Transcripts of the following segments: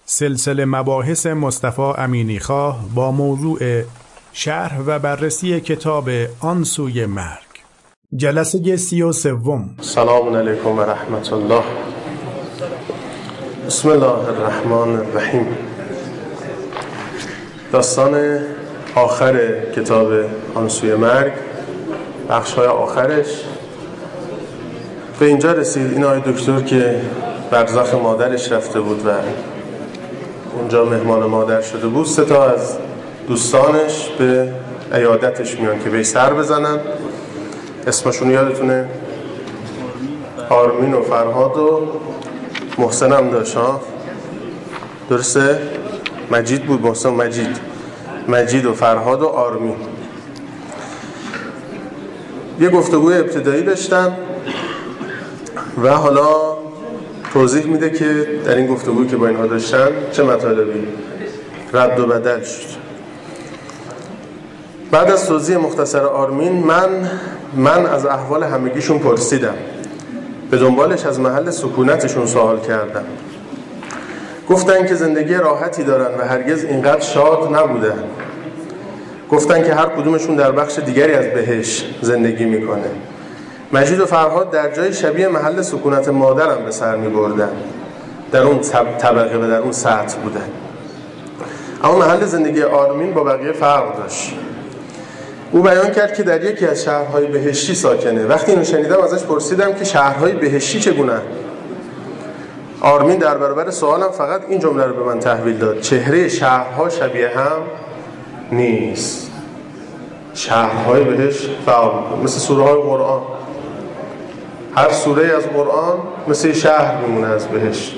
سلسله مباحث مصطفی امینیخواه با موضوع شرح و بررسی کتاب آن سوی مرگ. جلسه 33. سلام علیکم و رحمت الله. بسم الله الرحمن الرحیم. داستان آخر کتاب آن سوی مرگ، بخش‌های آخرش به اینجا رسید. این آقای دکتر که برزخ مادرش رفته بود و اونجا مهمان مادر شده بود، 3 تا از دوستانش به عیادتش میان که بهش سر بزنن. اسمشون یادتونه؟ آرمین و فرهاد و محسن هم داشت، ها؟ درسته؟ مجید بود. محسن مجید و فرهاد و آرمین. یه گفتگوی ابتدایی داشتن و حالا توضیح میده که در این گفتگویی که با اینها داشتن چه مطالبی رد و بدل شد. بعد از توضیح مختصر آرمین، من از احوال همگیشون پرسیدم، به دنبالش از محل سکونتشون سوال کردم. گفتن که زندگی راحتی دارن و هرگز اینقدر شاد نبودن. گفتن که هر کدومشون در بخش دیگری از بهشت زندگی میکنه. مجید و فرهاد در جای شبیه محل سکونت مادرم به سر میبردن، در اون طبقه و در اون سطح بودن. اما محل زندگی آرمین با بقیه فرق داشت. او بیان کرد که در یکی از شهرهای بهشتی ساکنه. وقتی اینو شنیدم ازش پرسیدم که شهرهای بهشتی چگونه؟ آرمین در برابر سوالم فقط این جمله رو به من تحویل داد: چهره شهرها شبیه هم نیست. شهرهای بهشت فرق می‌کنه، مثل سوره های قرآن. هر سوره از قرآن مثل شهر میمونه از بهشت.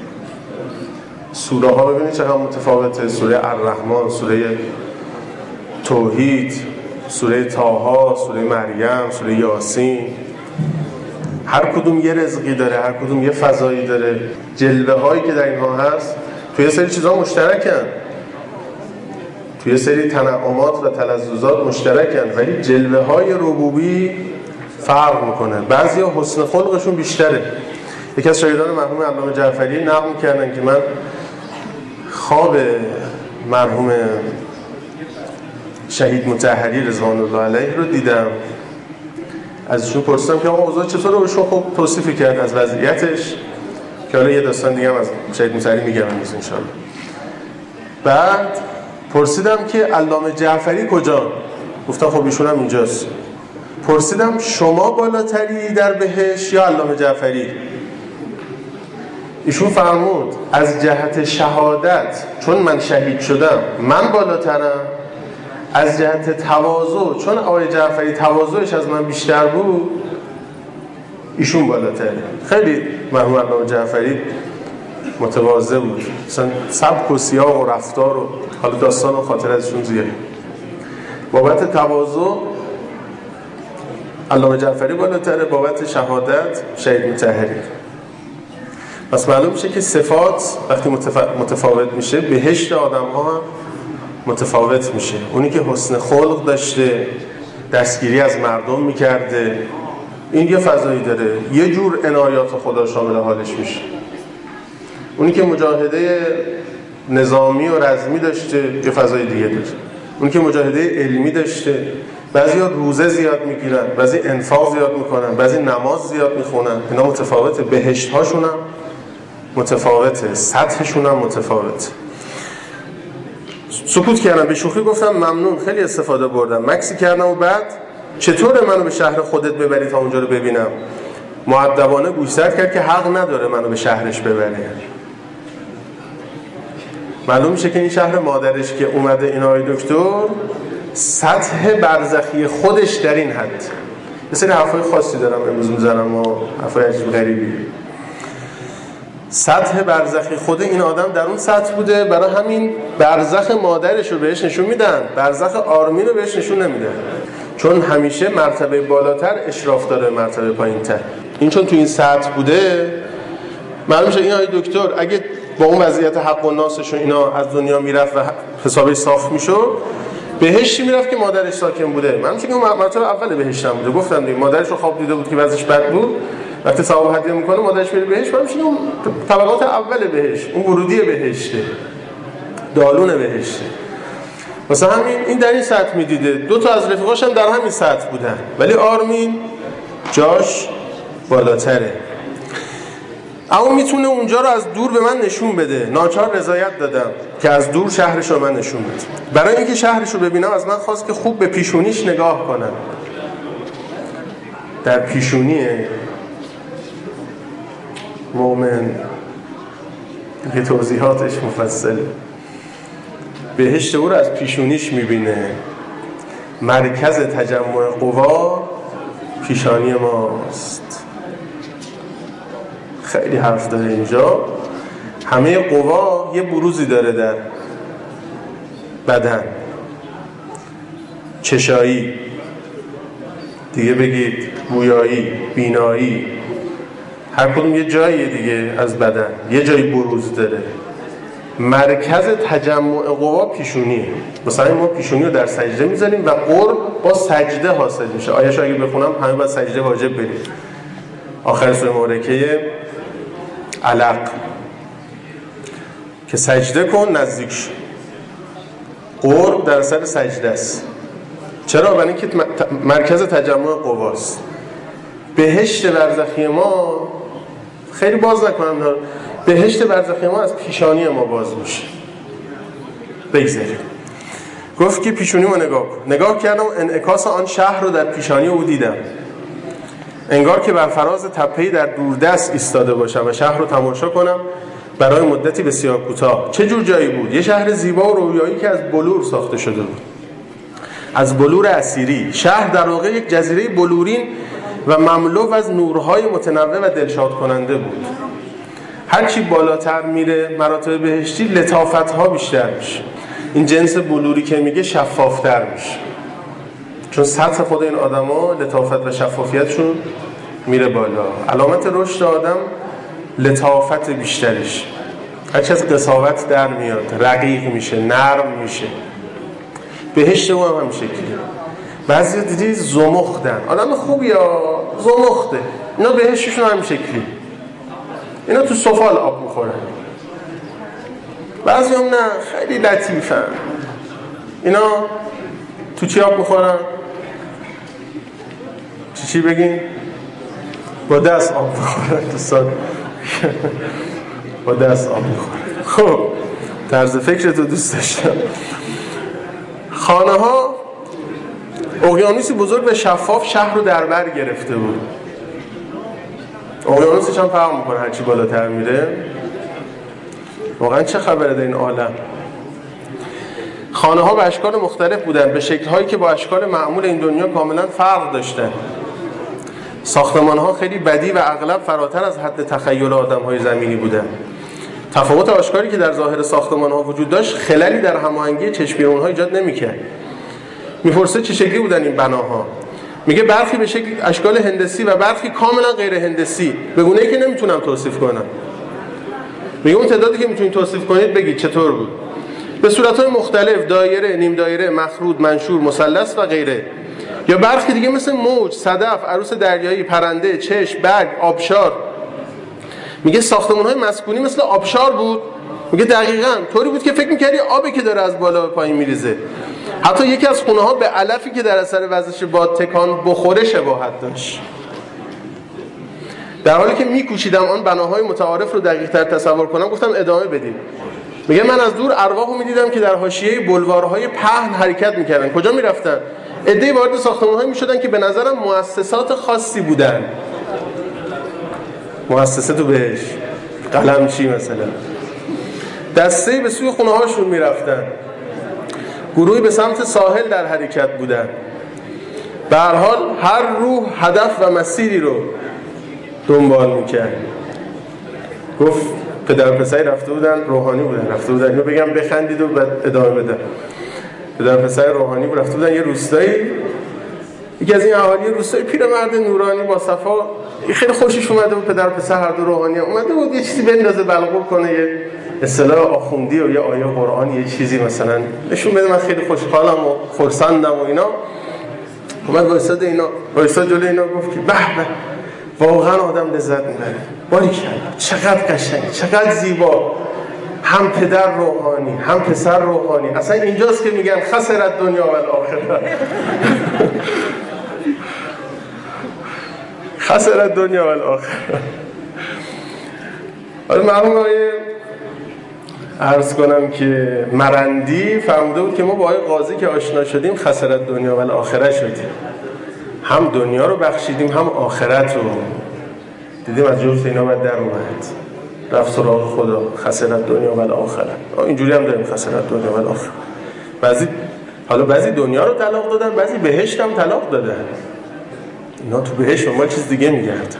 سوره ها ببینید چقدر متفاوته. سوره الرحمن، سوره توحید، سوره طه، سوره مریم، سوره یاسین، هر کدوم یه رزقی داره، هر کدوم یه فضایی داره. جلوه هایی که در اینها هست توی یه سری چیزا مشترکن، توی یه سری تنعمات و تلذذات مشترکن، ولی جلوه های ربوبی فرق میکنه. بعضیا حسن خلقشون بیشتره. یکی از شاگردان مرحوم علامه جعفری نقل کردن که من خواب مرحوم شهید مطهری رضوان الله علیه رو دیدم. ازشون پرسیدم که آقا اوضاع چطوره؟ ایشون خب توصیف کرد از وضعیتش که حالا یه داستان دیگه هم از شهید مطهری میگم امروز ان شاءالله. بعد پرسیدم که علامه جعفری کجا؟ گفتم خب ایشون هم اینجاست. پرسیدم شما بالاتری در بهشت یا علامه جعفری؟ ایشون فرمود از جهت شهادت، چون من شهید شدم، من بالاترم. از جهت تواضع، چون آقای جعفری تواضعش از من بیشتر بود، ایشون بالاتره. خیلی مرحوم علامه جعفری متواضع بود، مثلا سبک و سیاق و رفتار و حالا داستان و خاطر ازشون زیاده. بابت تواضع علامه جعفری بالاتره، بابت شهادت شهید مطهری. پس معلوم میشه که صفات وقتی متفاوت میشه، بهشت آدم ها هم متفاوت میشه. اونی که حسن خلق داشته، دستگیری از مردم میکرده، این یه فضایی داره، یه جور عنایات خدا شامل حالش میشه. اونی که مجاهده نظامی و رزمی داشته، یه فضای دیگه داره. اونی که مجاهده علمی داشته، بعضی ها روزه زیاد میگیرن، بعضی انفاق زیاد میکنن، بعضی نماز زیاد میخونن. اینا متفاوته. بهشت هاشون هم متفاوته، سطحشون هم متفاوته. سکوت کردم، به شوخی گفتم ممنون، خیلی استفاده بردم. مکسی کردم و بعد چطوره منو به شهر خودت ببری تا اونجا رو ببینم؟ مؤدبانه گوشزد کرد که حق نداره منو به شهرش ببره. معلوم میشه که این شهر مادرش که اومده، این آقای دکتر سطح برزخی خودش در این حد. یه سری حرفای خاصی دارم امروز میزنم و حرفای عجیب غریبی. سطح برزخی خود این آدم در اون سطح بوده، برای همین برزخ مادرش رو بهش نشون میدن، برزخ آرمین رو بهش نشون نمیدن، چون همیشه مرتبه بالاتر اشراف داره مرتبه پایین‌تر. این چون تو این سطح بوده، معلوم میشه این آقای دکتر اگه با اون وضعیت حق و ناسش و اینا از دنیا میرفت و حسابش صاف میشد، بهشتی میرفت که مادرش ساکن بوده. معلوم میشه که اون مرتبه اول بهشت هم بوده. گفتم دیگه مادرش رو خواب دیده بود که وضعش بد بود، وقتی ثواب هدیه میکنه مادرش میره بهشت، بعد میشه اون طبقات اول بهشت، اون ورودی بهشته، دالون بهشته. مثلا همین این در این سطح میدیده، 2 تا از رفیقاش هم در همین سطح بودن، ولی آرمین جاش بالاتره. اما میتونه اونجا رو از دور به من نشون بده. ناچار رضایت دادم که از دور شهرش رو من نشون بده. برای اینکه شهرش رو ببینم از من خواست که خوب به پیشونیش نگاه کنم. در پیشونی مومن که توضیحاتش مفصله، بهشت او رو از پیشونیش میبینه. مرکز تجمع قوا پیشانی ماست. خیلی حرف داره اینجا. همه قوا یه بروزی داره در بدن، چشایی، دیگه بگید بویایی، بینایی، هر کدوم یه جایی دیگه از بدن یه جایی بروز داره. مرکز تجمع قوا پیشونیه. مثلا ما پیشونی رو در سجده میذاریم و قرب با سجده حاصل میشه. آیه‌شو اگه بخونم همه باید سجده واجب بریم. آخر سوره مبارکه علق که سجده کن نزدیک شو. قرب در سر سجده است. چرا؟ برای اینکه مرکز تجمع قواست. بهشت برزخی ما خیلی باز نکنم، بهشت برزخی ما از پیشانی ما باز میشه. بگذاریم. گفت که پیشونی ما نگاه کن. نگاه کردم انعکاس آن شهر رو در پیشانی او دیدم. انگار که بر فراز تپه‌ای در دوردست ایستاده باشم و شهر رو تماشا کنم برای مدتی بسیار کوتاه. چه جور جایی بود؟ یه شهر زیبا و رویایی که از بلور ساخته شده بود. از بلور اسیری. شهر در واقع یک جزیره بلورین و مملو از نورهای متنوع و دلشاد کننده بود. هرچی بالاتر میره مراتب بهشتی لطافت‌ها بیشتر میشه. این جنس بلوری که میگه شفافتر میشه، چون سطح خود این آدما لطافت و شفافیتشون میره بالا. علامت رشد آدم لطافت بیشترش، هرچی از قساوت در میاد، رقیق میشه، نرم میشه. بهشت او هم شکلیه. بعضی دیدی زمختن، آدم خوبی یا زمخته، اینا بهشتشون هم شکلی، اینا تو سفال آب میخورن. بعضی هم نه، خیلی لطیفن، اینا تو چی آب میخورن؟ چی بگین؟ با دست آب میخورن. دوستان با دست آب میخورن. خب طرز فکرتو دوست داشتم. خانه ها اقیانوسی بزرگ و شفاف شهر رو در بر گرفته بود. اقیانوسش هم فرق میکنه هرچی بالاتر میره. واقعا چه خبره در این عالم؟ خانه ها به اشکال مختلف بودن، به شکل هایی که با اشکال معمول این دنیا کاملا فرق داشتن. ساختمان ها خیلی بدی و اغلب فراتر از حد تخیل آدم های زمینی بودن. تفاوت آشکاری که در ظاهر ساختمان ها وجود داشت خللی در هماهنگی چشمگیر اونها ایجاد نمی‌کرد. میپرسه چه شکلی بودن این بناها؟ میگه برخی به شکل اشکال هندسی و برخی کاملا غیر هندسی، به گونه‌ای که نمیتونم توصیف کنم. میگه اون تعدادی که میتونید توصیف کنید بگید چطور بود. به صورت‌های مختلف، دایره، نیم دایره، مخروط، منشور، مثلث و غیره. یا برخی دیگه مثل موج، صدف، عروس دریایی، پرنده، چشم، برگ، آبشار. میگه ساختمان‌های مسکونی مثل آبشار بود. میگه دقیقاً طوری بود که فکر می‌کردی آبی که داره از بالا به پایین میریزه. حتی یکی از خونه‌ها به علفی که در اثر وزش باد تکان بخوره شباهت داشت. در حالی که می‌کوشیدم آن بناهای متعارف رو دقیق‌تر تصور کنم، گفتم ادامه بدیم. میگه من از دور ارواحو می‌دیدم که در حاشیه بلوارهای پهن حرکت می‌کردن. کجا می‌رفتن؟ عده‌ای وارد ساختمان‌هایی می‌شدن که به نظرم مؤسسات خاصی بودن. مؤسسه تو بهش قلمچی مثلا. دسته‌ای به سوی خونه‌هاشون می‌رفتن. گروهی به سمت ساحل در حرکت بودن. به هر حال هر روح هدف و مسیری رو دنبال می‌کرد. گفت پدر پسری رفته بودن، روحانی بودن، رفته بودن، اینو بگم بخندید و بعد ادامه بدم. پدر پسر روحانی بود، رفته بودن یه روستایی. یکی از این اهالی روستایی پیرمرد نورانی با صفا، خیلی خوشش اومده بود، پدر پسر هر دو روحانی اومده بود یه چیزی بندازه بلغور کنه، یه اصطلاح آخوندی و یه آیه قرآن، یه چیزی مثلا نشون بده. من خیلی خوشحالم و خرسندم و اینا. اومد وایساد جلوی اینا گفت که به به واقعا آدم لذت میبره. باریکلا چقدر قشنگ، چقدر زیبا، هم پدر روحانی هم پسر روحانی. اصلا اینجاست که میگن خسرت دنیا و الاخره. خسرت دنیا و الاخره. حالا مرحوم آقای عرض کنم که مرندی فرموده بود که ما با آقای قاضی که آشنا شدیم خسرت دنیا و الاخره شدیم، هم دنیا رو بخشیدیم هم آخرت رو دیدیم. از جوف اینا بعد در اومد رفت سراغ خدا. خسرت دنیا و الاخره. اینجوری هم داریم خسرت دنیا و الاخره. بعضی دنیا رو طلاق دادن، بعضی بهشت هم طلاق دادن. اینا تو بهشت ما چیز دیگه میگردن.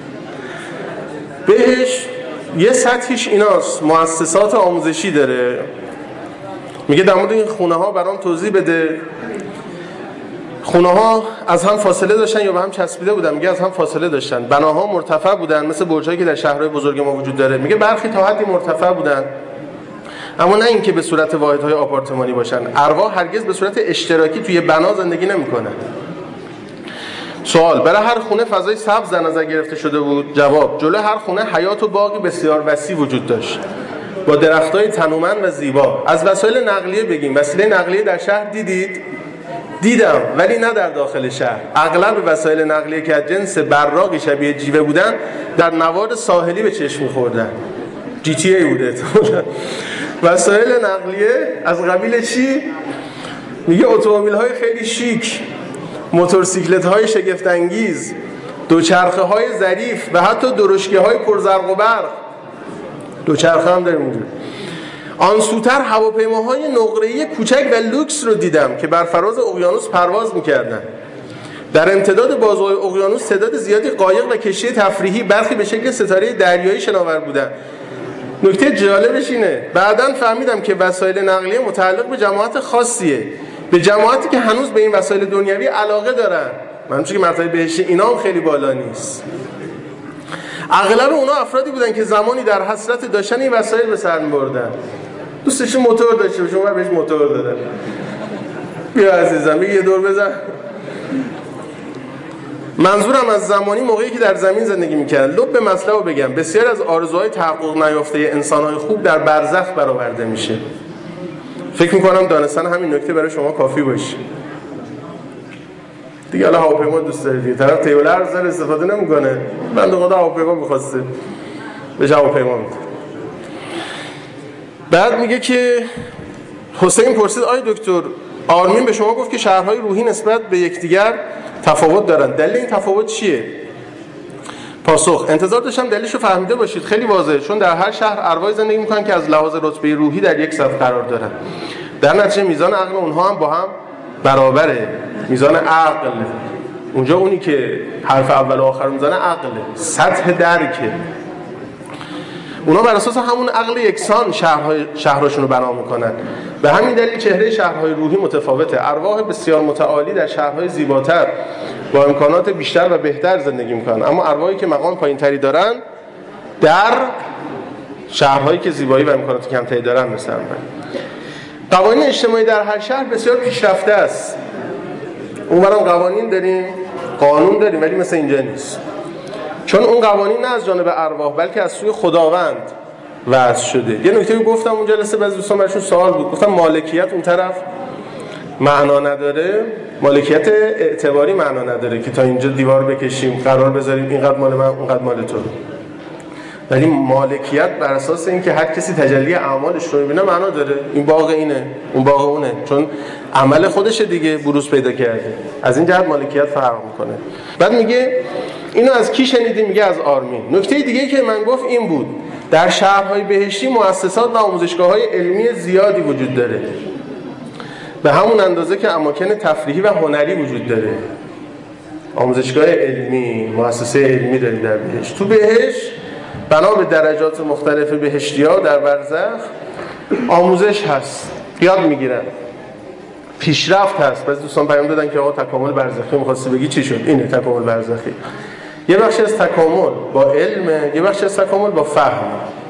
بهشت یه سطحیش ایناست، مؤسسات آموزشی داره. میگه در مورد این خونه ها برام توضیح بده. خونه ها از هم فاصله داشتن یا به هم چسبیده بودن؟ میگه از هم فاصله داشتن. بناها مرتفع بودن مثل برجایی که در شهرهای بزرگ ما وجود داره. میگه برخی تا حدی مرتفع بودن، اما نه اینکه به صورت واحدهای آپارتمانی باشن. ارواح هرگز به صورت اشتراکی توی بنا زندگی نمیکنن. سوال: برای هر خونه فضای سبز در نظر گرفته شده بود؟ جواب: جلوی هر خونه حیات و باغی بسیار وسیع وجود داشت با درختای تنومند و زیبا. از وسایل نقلیه بگیم. وسیله نقلیه در شهر دیدید؟ دیدم، ولی نه در داخل شهر. اغلب وسایل نقلیه که از جنس براقی شبیه جیوه بودن در نوار ساحلی به چشم می‌خوردن. GTA بوده. وسایل نقلیه از قبیل چی؟ میگه اتومبیل‌های خیلی شیک، موتورسیکلت‌های شگفت‌انگیز، دوچرخه‌های ظریف و حتی درشکه‌های پرزرق و برق. دوچرخه هم داریم اونجا. آن سوتر هواپیماهای نقره‌ای کوچک و لوکس رو دیدم که بر فراز اقیانوس پرواز می‌کردند. در امتداد بازوهای اقیانوس تعداد زیادی قایق و کشتی تفریحی، برخی به شکل ستاره دریایی شناور بودند. نکته جالبش اینه بعداً فهمیدم که وسایل نقلیه متعلق به جماعت خاصیه، به جماعتی که هنوز به این وسایل دنیوی علاقه دارن. منظورم که مرتبه بهشتی اینا هم خیلی بالا نیست. اغلب اونا افرادی بودن که زمانی در حسرت داشتن این وسایل به سر می‌بردن. دوستشون موتور داشته باشه، من بهش موتور دادم. بیا عزیزم یه دور بزن. منظورم از زمانی موقعی که در زمین زندگی می‌کردن. لب به مطلب رو بگم، بسیار از آرزوهای تحقق نیافته انسان‌های خوب در برزخ برآورده میشه. فکر می‌کنم دانستن همین نکته برای شما کافی باشه. دیگه حالا هواپیما دوست داره دیگه، طرف تیبل ارز استفاده نمی‌کنه. بنده خدا هواپیما می‌خواسته، بهش هواپیما میده. بعد میگه که حسین پرسید آی دکتر آرمین به شما گفت که شهرهای روحی نسبت به یکدیگر تفاوت دارن، دلیل این تفاوت چیه؟ پاسخ: انتظار داشتم دلیلشو فهمیده باشید. خیلی واضحه، چون در هر شهر ارواحی زندگی میکنن که از لحاظ رتبه روحی در یک صف قرار دارن. در نتیجه میزان عقل اونها هم با هم برابره. میزان عقل اونجا اونی که حرف اول و آخر میزنه عقله، سطح درکه. اونا بر اساس همون عقل یکسان شهرهاشون رو بنا میکنن. به همین دلیل چهره شهرهای روحی متفاوته. ارواح بسیار متعالی در شهرهای زیباتر با امکانات بیشتر و بهتر زندگی میکنن، اما ارواحی که مقام پایینتری دارن در شهرهایی که زیبایی و امکانات کمتری دارن مثلا. قوانین اجتماعی در هر شهر بسیار پیشرفته است. اونورم قوانین داریم، قانون داریم، ولی مثل اینجا نیست. چون اون قوانین نه از جانب ارواح بلکه از سوی خداوند وضع شده. یه نکته گفتم اون جلسه، بعضی دوستان براشون سوال بود، گفتم مالکیت اون طرف معنا نداره، مالکیت اعتباری معنا نداره که تا اینجا دیوار بکشیم، قرار بذاریم اینقدر مال من اونقدر مال تو. ولی مالکیت بر اساس اینکه هر کسی تجلی اعمالش رو می‌بینه معنا داره. این باغ اینه، اون باغ اونه، چون عمل خودشه دیگه بروز پیدا کرده. از این جهت مالکیت فرق میکنه. بعد میگه اینو از کی شنیدی؟ میگه از آرمین. نکته دیگه‌ای که من گفت این بود، در شهرهای بهشتی مؤسسات و آموزشگاه‌های علمی زیادی وجود داره، به همون اندازه که اماکن تفریحی و هنری وجود داره. آموزشگاه علمی، مؤسسه علمی داریم در بهشت. تو بهشت بنا به درجات مختلف بهشتی‌ها در برزخ آموزش هست، یاد میگیرن، پیشرفت هست. بعضی دوستان پیام دادن که آقا تکامل برزخی می‌خواستی بگی چی شد؟ اینه تکامل برزخی. یه بخش از تکامل با علم، یه بخش از تکامل با فهم.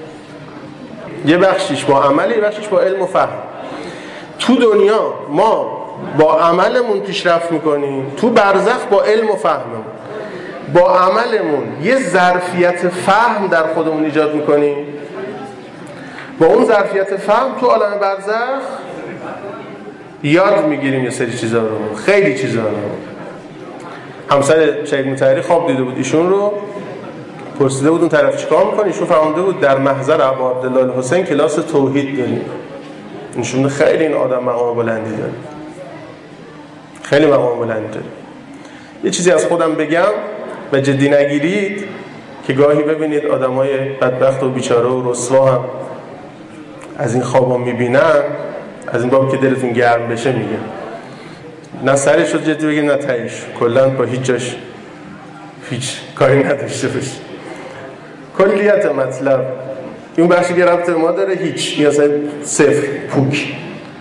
یه بخشیش با عمل، یه بخشیش با علم و فهم. تو دنیا ما با عملمون پیشرفت میکنیم، تو برزخ با علم و فهممون. با عملمون یه ظرفیت فهم در خودمون ایجاد میکنیم. با اون ظرفیت فهم تو عالم برزخ یاد میگیریم یه سری چیزا رو، خیلی چیزا رو. همسر شهید مطهری خواب دیده بود ایشون رو، پرسیده بود اون طرف چیکار میکنه، ایشون فهمیده بود در محضر ابا عبدالله الحسین کلاس توحید داریم. ایشون خیلی این آدم مقام بلندی داره، خیلی مقام بلندی داره. یه چیزی از خودم بگم و جدی نگیرید که گاهی ببینید آدمای بدبخت و بیچاره و رسوا هم از این خوابا میبینن، از این باب که دلتون گرم بشه میگم، نه سرش رو جدی بگید نه تایش، کلا با هیچ جاش هیچ کاری نداشته باشه. کلیت مطلب این بخشی که ربط ما داره هیچ، یا صفر پوک.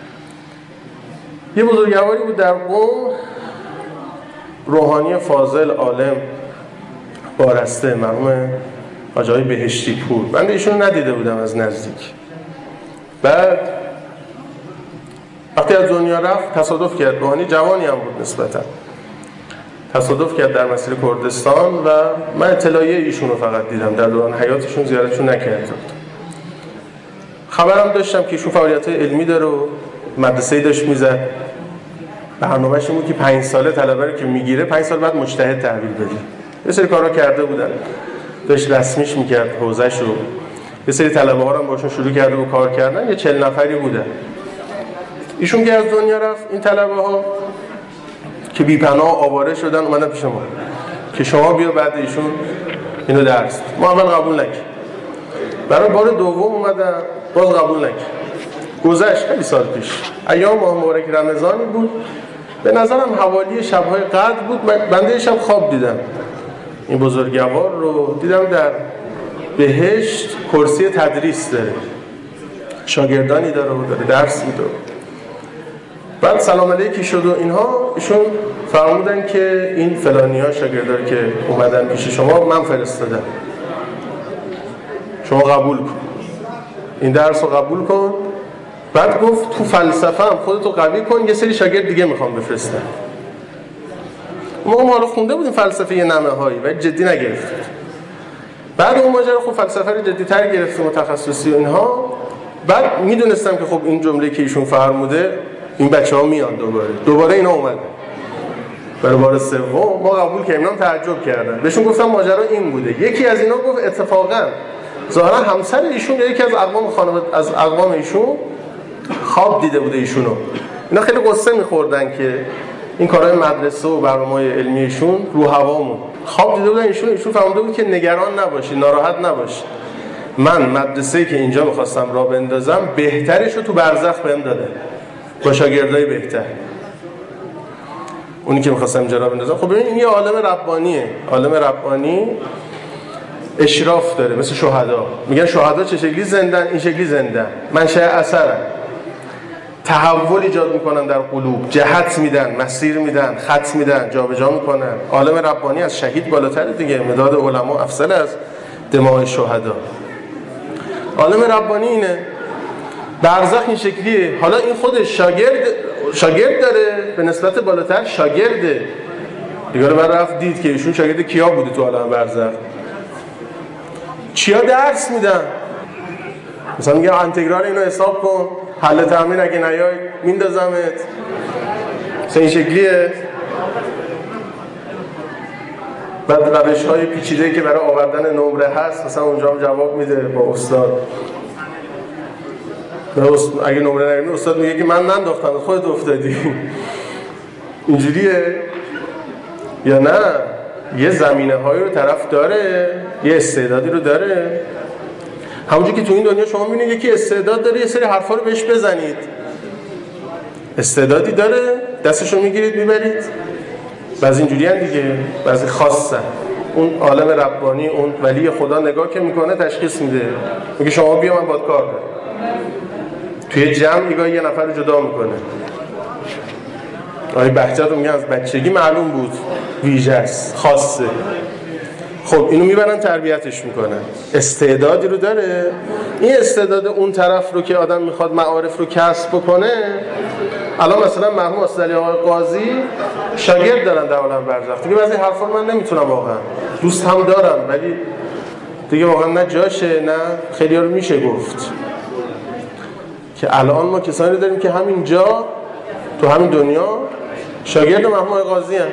یه بزرگواری بود در قم، روحانی فاضل عالم بارسته، مرحوم حاجی آقای بهشتی پور. من ایشون ندیده بودم از نزدیک. بعد وقتی از دنیا رفت تصادف کرد، روحانی جوانی هم بود نسبتا، تصادف کرد در مسیر کردستان و من اطلاعیه ایشون رو فقط دیدم، در دوران حیاتشون زیارتشون نکردم. خبرم داشتم که ایشون فعالیت‌های علمی داره و مدرسه‌ای داشت میزد. برنامه‌اش این بود که 5 ساله طلبه رو که میگیره 5 سال بعد مجتهد تحویل بده. یه سری کارا کرده بودن، داشت رسمیش میکرد حوزه‌ش رو. یه سری طلبه‌ها رو هم باشون شروع کرده و کار کردن، یه 40 نفری بودن. ایشون که از دنیا رفت، این طلبه‌ها که بی‌پناه آواره شدن اومدن پیش ما که شما بیا بعد ایشون اینو درس. ما اول قبول نکردیم. برای بار دوم اومدن، باز قبول نکردیم. گذشت خیلی سال پیش، ایام ماه مبارک رمضانی بود، به نظرم حوالی شب‌های قدر بود. بنده شب خواب دیدم این بزرگوار رو، دیدم در بهشت کرسی تدریس داره، شاگردانی داره و داره درس میده. بعد سلام علیکی شد و اینها، ایشون فرمودن که این فلانی‌ها شاگردان که اومدن پیش شما من فرستادم، شما قبول کن، این درس رو قبول کن. بعد گفت تو فلسفه هم خودتو قوی کن، یه سری شاگرد دیگه میخوام بفرستم. ما حالا خونده بودیم فلسفه یه نمه‌هایی ولی جدی نگرفتیم. بعد اون ماجرا خب فلسفه رو جدی‌تر گرفتیم و تخصصی و اینها. بعد میدونستم که خب این جمله که ایشون فرموده این بچه‌ها میان دوباره اینا اومدن. برای بار سوم ما قبول کردیم، اینا تعجب کردن. بهشون گفتم ماجرا این بوده. یکی از اینا گفت اتفاقا ظاهرا همسر ایشون یکی از اقوام خانواده از اقوام ایشون خواب دیده بوده ایشونو. اینا خیلی قصه می‌خوردن که این کارهای مدرسه و برنامه‌های علمی ایشون رو هوامون. خواب دیده بودن ایشون فهمیده بود که نگران نباشی، ناراحت نباشی. من مدرسه‌ای که اینجا می‌خواستم راه بندازم بهترش رو تو برزخ بهم داده. با شاگردای بهتر. اونی که می‌خواستم اینجا راه بندازم. خب ببین این یه عالم ربانیه. عالم ربانی اشراف داره، مثل شهدا. میگن شهدا چه شکلی زندن، این شکلی زندن. منشأ اثرن. تحول ایجاد میکنن در قلوب، جهت میدن، مسیر میدن، خط میدن، جابجا میکنن. عالم ربانی از شهید بالاتر دیگه، مداد علما افضل از دماء شهدا. عالم ربانی اینه. برزخ این شکلیه. حالا این خودش شاگرد داره، به نسبت بالاتر شاگرده. دیگه من رفت دید که ایشون شاگرد کیا بوده تو عالم برزخ. چیا درس میدن؟ مثلا میگه انتگرال اینو حساب کن، حل تامین اگه نیای میندازمت. مثلا این شکلیه. بعد روش‌های پیچیده‌ای که برای آوردن نمره هست، مثلا اونجا هم جواب میده با استاد. اگه نمره نگیری استاد میگه که من ننداختم، خودت افتادی. اینجوریه یا نه؟ یه زمینه‌هایی رو طرف داره، یه استعدادی رو داره. همونجوری که تو این دنیا شما می‌بینید یکی استعداد داره، یه سری حرفا رو بهش بزنید. استعدادی داره، دستشو میگیرید میبرید. بعضی اینجوریان دیگه، بعضی خاصن. اون عالم ربانی، اون ولی خدا نگاه که میکنه تشخیص میده. میگه شما بیا من باهات کار دارم. توی جمع نگاه یه نفر رو جدا میکنه. آقای بهجت رو میگن از بچگی معلوم بود ویژه است، خاصه. خب اینو میبرن تربیتش میکنن، استعدادی رو داره، این استعداد اون طرف رو که آدم میخواد معارف رو کسب بکنه. الان مثلا مرحوم استاد آقای قاضی شاگرد دارن در عالم برزخ، دیگه بعضی حرفا من نمیتونم، واقعا دوست هم دارم ولی دیگه واقعا نه جاشه نه خیلی رو میشه گفت که الان ما کسانی رو داریم که همینجا تو همین دنیا شاگرد مرحوم آقای قاضی هم.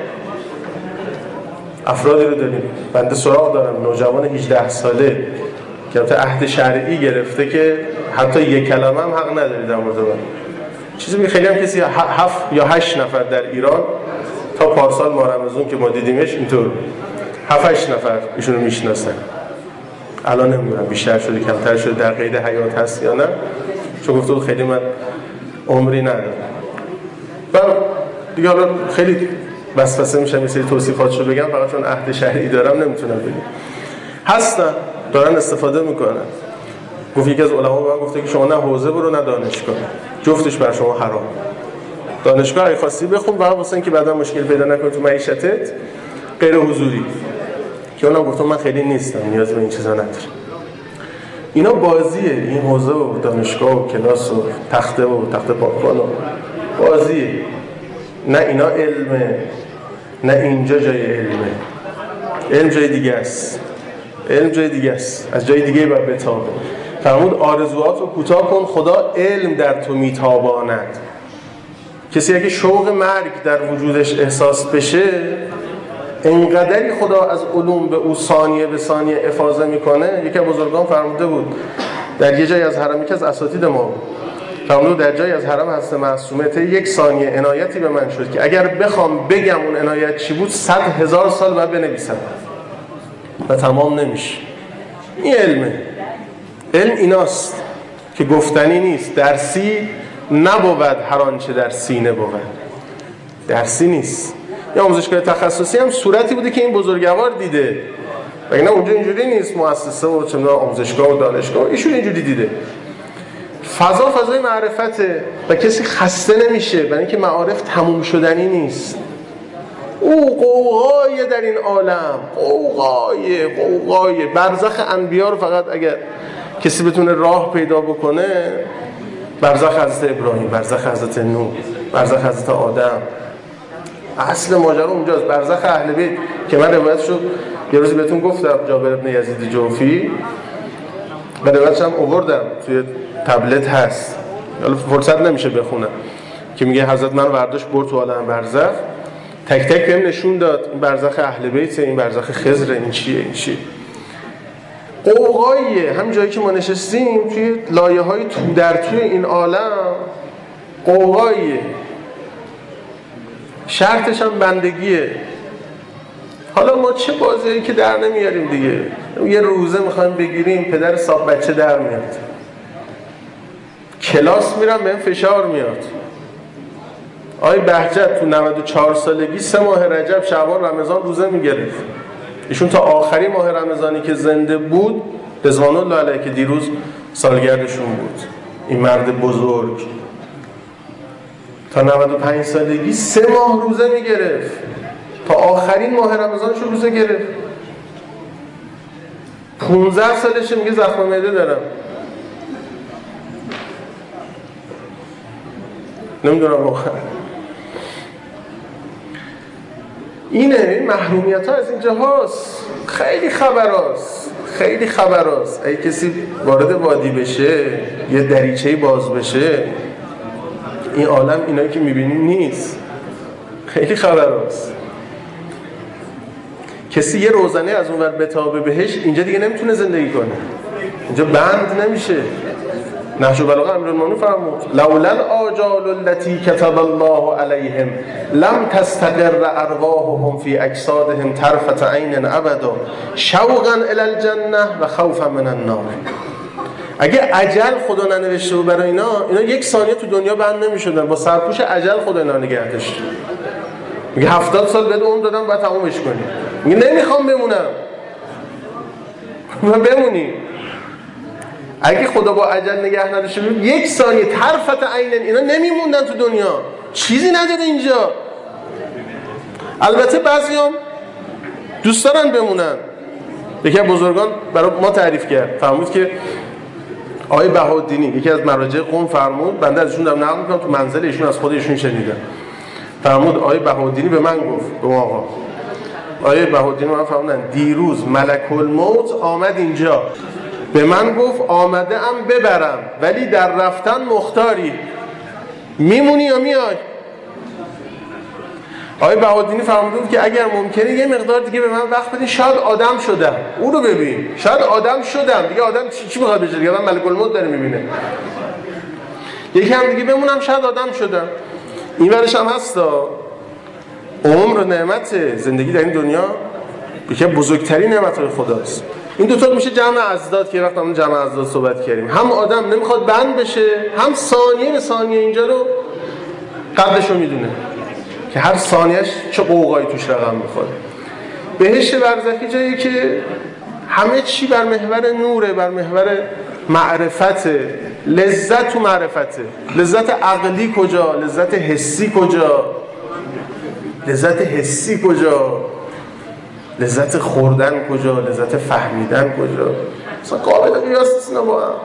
افرادی رو داریم، بنده سراغ دارم نوجوان 18 ساله که البته عهد شرعی گرفته که حتی یک کلمه هم حق نداری در مورد من. چیزی که خیلی هم کسی 7 یا 8 نفر در ایران تا پارسال ماه رمضان که ما دیدیمش اینطور 7-8 نفر ایشونو میشناسن. الان نمیدونم بیشتر شده کمتر شده، در قید حیات هست یا نه، چون گفته بود خیلی من عمری ندارم. و دیگه حالا خیلی وسوسه میشم یه سری توصیفاتشو بگم، فقط چون عهد شرعی دارم نمیتونم بگم. هستن دارن استفاده میکنن. گفت یکی از علما به من گفته که شما نه حوزه برو نه دانشگاه، جفتش بر شما حرام. دانشگاه اگه خواستی بخون فقط واسه اینکه بعدا مشکل پیدا نکنی تو معیشتت، غیر حضوری. که اونم گفتم من خیلی نیستم، نیاز به این چیزا ندارم. اینا بازیه، این حوزه و دانشگاه و کلاس و تخت پاکبان و بازیه. نه اینا علمه، نه اینجا جای علمه. علم جای دیگه است. علم جای دیگه است، از جای دیگه باید بتابه. فرمود آرزوات رو کوتاه کن، خدا علم در تو میتاباند. کسی اگه شوق مرگ در وجودش احساس بشه، انقدری خدا از علوم به او ثانیه به ثانیه افاضه میکنه. یکی از بزرگان فرموده بود در یه جای از حرم، یکی از اساتید ما فرمود در جای از حرم هست معصومه، تا 1 ثانیه عنایتی به من شد که اگر بخوام بگم اون عنایت چی بود 100,000 سال باید بنویسم و تمام نمیشه. این علمه. علم ایناست که گفتنی نیست، درسی نبود، هر آنچه در سینه بود. درسی نیست. یا آموزشگاه تخصصی هم صورتی بوده که این بزرگوار دیده، وگرنه اونجا اینجوری نیست. مؤسسه و چه می‌دونم آموزشگاه و دانشگاه ایشون اینجوری دیده. فضای معرفته و کسی خسته نمیشه، برای اینکه معارف تموم شدنی نیست. او قوقای در این عالم، قوقای برزخ انبیا رو فقط اگر کسی بتونه راه پیدا بکنه، برزخ حضرت ابراهیم، برزخ حضرت نوح، برزخ حضرت آدم، اصل ماجرا اونجاست. برزخ اهل بیت که من روایتشو یه روزی بهتون گفتم، جابر بن یزید جوفی، و روایتش هم آوردم توی تبلت هست، حالا فرصت نمیشه بخونم، که میگه حضرت من برداشت برد تو عالم برزخ، تک تک بهم نشون داد این برزخ اهل بیت، این برزخ خضر، این چیه. قوقاییه. هم جایی که ما نشستیم توی لایه‌های تو در توی این عالم قوقاییه. شرطش هم بندگیه. حالا ما چه بازیایی که در نمیاریم دیگه. یه روزه میخوایم بگیریم، پدر صاحب بچه در میاد، کلاس میرم بهم فشار میاد. آقای بهجت تو 94 سالگی 3 ماه رجب، شعبان، رمضان روزه میگرفت. ایشون تا آخری ماه رمضانی که زنده بود، رضوان الله علیه که دیروز سالگردشون بود، این مرد بزرگ تا 95 سالگی 3 ماه روزه میگرفت، تا آخرین ماه رمضانش روزه گرفت. 15 سالشه میگه زخم معده دارم. نمیدونم واقعا. اینه محرومیت ها از اینجا هاست. خیلی خبراست. اگه کسی وارد وادی بشه، یه دریچه‌ای باز بشه، این عالم اینایی که میبینیم نیست. خیلی خبراست. کسی یه روزنه از اونور بتابه بهش، اینجا دیگه نمیتونه زندگی کنه، اینجا بند نمیشه. نهج البلاغه امیرالمومنین فرمود لولا الاجال التي كتب الله عليهم لم تستقر ارواحهم في اجسادهم طرفة عین ابدا شوقا الى الجنه و خوفا من النار. اگه اجل خدا ننوشته بود برای اینا 1 ثانیه تو دنیا بند نمیشدن. با سرپوش اجل خدا اینا نگه داشت. میگه 70 سال بده عمر دادم بعد تمومش کنی. میگه نمیخوام بمونم. من بمونی. اگه خدا با اجل نگه نداشته بود 1 ثانیه طرفت عین اینا نمیموندن تو دنیا. چیزی نداره اینجا. البته بعضیام دوست دارن بمونن، یکی از بزرگان برای ما تعریف کرد، فرمود که آقای بهاءالدینی یکی از مراجع قم فرمود، بنده ازشون دارم نقل میکنم، تو منزل ایشون از خود ایشون شنیدم، فرمود آقای بهاءالدینی به من گفت، به ما آقا آقای بهاءالدینی من فرمودن دیروز ملک الموت آمد اینجا به من گفت آمده ام ببرم ولی در رفتن مختاری، میمونی یا میای؟ آقای بهاءالدینی فرمود که اگر ممکنه یه مقدار دیگه به من وقت بدین، شاید آدم شدم. او رو ببین، شاید آدم شدم دیگه، آدم چی میخواد بشه دیگه؟ آدم ملک الموت داره میبینه. یکی هم دیگه بمونم شاید آدم شدم. این ورش هم هستا، عمر و نعمت زندگی در این دنیا یکی بزرگترین نعمت‌های خداست. این دو تا میشه جمع ازداد که وقتی ما جمع ازداد صحبت کردیم، هم آدم نمیخواد بند بشه، هم ثانیه به ثانیه اینجا رو قدرش رو میدونه که هر ثانیهش چه قوقایی توش رقم میخوره. بهشت برزخی جایی که همه چی بر محور نوره، بر محور معرفت، لذت تو معرفته. لذت عقلی کجا؟ لذت حسی کجا؟ لذت حسی کجا؟ لذت خوردن کجا؟ لذت فهمیدن کجا؟ اصلا قابل قیاس نیست با هم.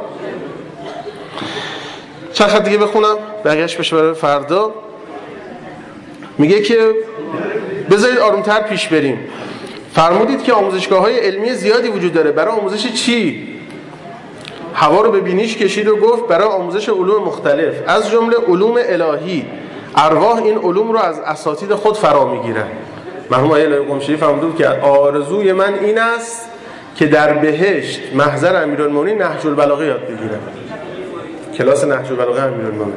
چند خط دیگه بخونم بقیه‌اش بشه برای فردا. میگه که بذارید آرومتر پیش بریم. فرمودید که آموزشگاه‌های علمی زیادی وجود داره. برای آموزش چی؟ هوا رو به بینیش کشید و گفت برای آموزش علوم مختلف، از جمله علوم الهی. ارواح این علوم رو از اساتید خود فرا میگیرن. مرحوم آقای الهی قمشری فرمود که آرزوی من این است که در بهشت محضر امیرالمومنین نهج البلاغه یاد بگیرم. کلاس نهج البلاغه امیرالمومنین.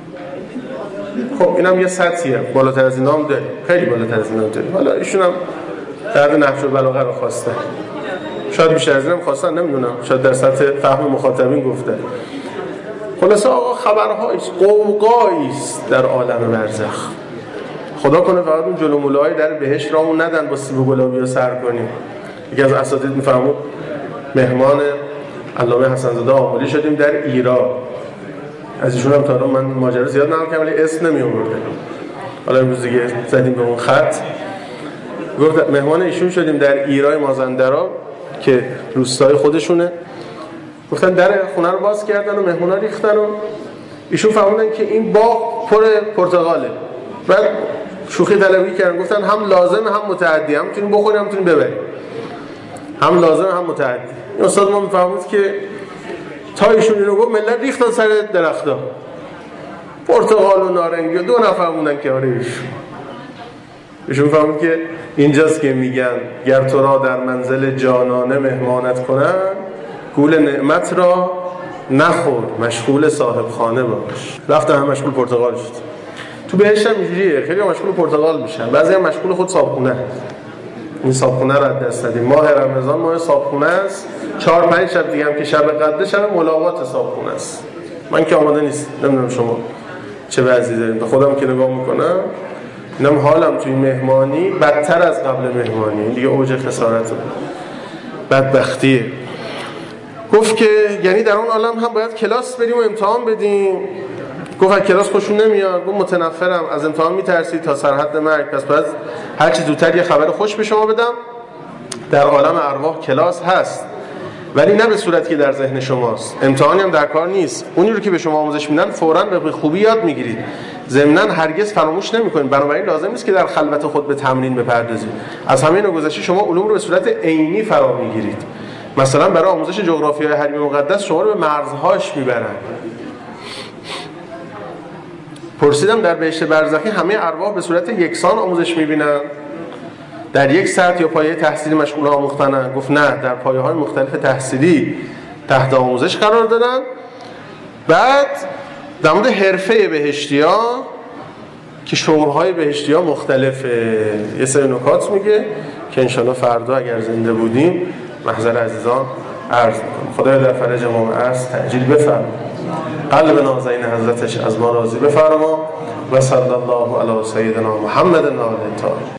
خب اینم یه سطحیه، بالاتر از اینا هم داره، خیلی بالاتر از اینا هم داره. حالا ایشون هم درد نهج البلاغه رو خواسته، شاید بیشتر از اینم خواستن، نمیدونم، شاید در سطح فهم مخاطبین گفتن. خلاصه آقا خبرهاییست، قوقاییست در عالم برزخ. خدا کنه فقط اون جلو مولای در بهشت رامون ندن با سیب و گلابی رو سر کنیم. یکی از اساتید میفرمود مهمان علامه حسن زاده آملی شدیم در ایران. از ایشون هم تا الان من ماجرا زیاد نقل کردم ولی اسم نمی آورده. حالا امروز دیگه زدیم به اون خط. گفت مهمان ایشون شدیم در ایران مازندران که روستای خودشونه. گفتن در خونه رو باز کردن و مهمونا ریختن و ایشون فهمیدن که این باغ پر پرتقاله. بعد شوخی طلبی کردن، گفتن هم لازم هم متعدی، هم میتونیم بخوریم هم میتونیم ببریم. هم لازم هم متعدی. این استاد ما میفهمید که تا ایشون اینو گفت ملت ریختن سر درختا پرتقال و نارنگی و 2 نفر موندن که آره ایشون فهمید که اینجاست که میگن گر تو را در منزل جانانه مهمانت کنن، گول نعمت را نخور، مشغول صاحب خانه باش. رفتن هم مشغول پرتقال شد. تو بهشت هم اینجوریه، خیلی مشغول پرتقال میشن، بعضی هم مشغول خود صابخونه. این صابخونه رو از دست دادیم. ماه رمضان ماه صابخونه است. 4-5 شب دیگه هم که شب قدر، شب ملاقات صابخونه است. من که آماده نیست، نمیدونم شما چه وضعی دارین. به خودم که نگاه میکنم اینم حالم توی مهمانی بدتر از قبل مهمانی، دیگه اوج خسارت بدبختیه. گفت که یعنی در اون عالم هم باید کلاس بریم و امتحان بدیم. گفت از کلاس خوشون نمیاد، گفت متنفرم، از امتحان میترسید تا سرحد مرگ، پس باید هر چی زودتر یه خبر خوش به شما بدم. در عالم ارواح کلاس هست ولی نه به صورتی که در ذهن شماست. امتحانی هم در کار نیست. اونی رو که به شما آموزش میدن فوراً به خوبی یاد میگیرید، ضمناً هرگز فراموش نمیکنید. بنابراین لازم نیست که در خلوت خود به تمرین بپردازید. از همه اینا گذشته شما علوم رو به صورت عینی فرا میگیرید. مثلا برای آموزش جغرافیای حریم مقدس شما رو به مرزهاش میبرن. پرسیدم در بهشت برزخی همه ارواح به صورت یکسان آموزش میبینن؟ در یک سطح یا پایه تحصیلی مشغول آموختنن؟ گفت نه، در پایه‌های مختلف تحصیلی تحت آموزش قرار دادن. بعد در مورد حرفه بهشتی‌ها که شغل‌های بهشتی‌ها مختلفه، یه سری نکات میگه که انشالله فردا اگر زنده بودیم محضر عزیزان عرض میکنم. خدای در فرج امام عصر تعجیل بفرما، قلب نازنین حضرتش از ما راضی بفرما. و صلی الله علی سیدنا محمد و آله الطاهرین.